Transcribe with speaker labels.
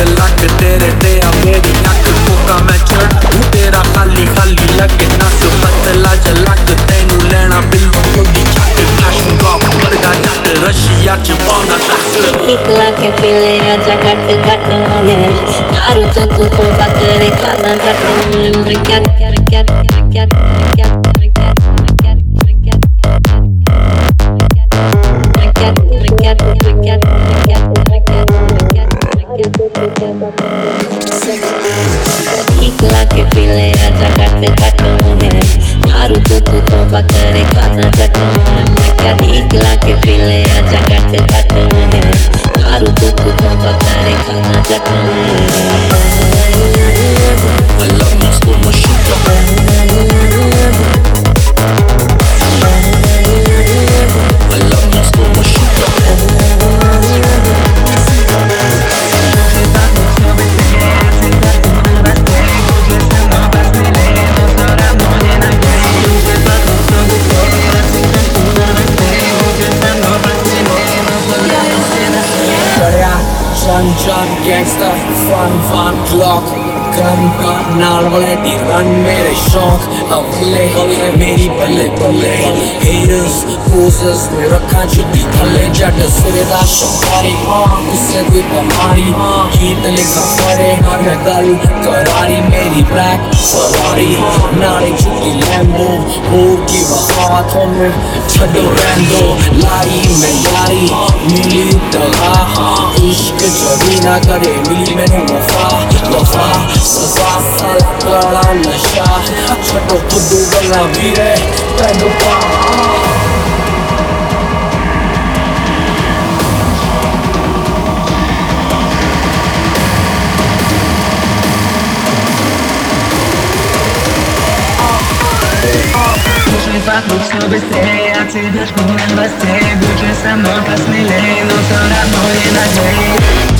Speaker 1: लग तेरे ते आ मेरी अख फूका मैं चढ़ तेरा खाली खाली लगे नस पतला ज लग तेनू लेना बिल्लो कोई छट फैशन गॉप वर्गा जट रशिया च पाना टक
Speaker 2: निकला के पीले आजा कट कट होने दारू तो तू तो बकरे खाना कट मैं क्या निकला के पीले आजा कट कट होने दारू तो तू तो बकरे खाना कट मैं क्या निकला के पीले आजा कट कट होने दारू तो तू तो बकरे खाना cut
Speaker 1: I love my school, my shooter I love my school, my shooter Sunshine gangster, fun clock Gun नाल वाले दी रन मेरे शौक हवले मेरी बल्ले बल्ले Haters, posers मेरा खांचुदी थले जट सिरे दा शकारी उससे कोई बमारी गीत लिखा पड़े मैं गालू करारी मेरी black Ferrari नाले चुकी Lambo मोर की हाथों में छड़ो रैंडो लाई मैं यारी मिली दगा इश्क जभी ना करे मिली मैंने वफा सजा साला कड़ा नशा छड़ो खुदू गला वीरे तैनू पा
Speaker 3: Вокруг все быстрее, от тебя жду новостей. Будь со мной посмелее, но все равно не надей.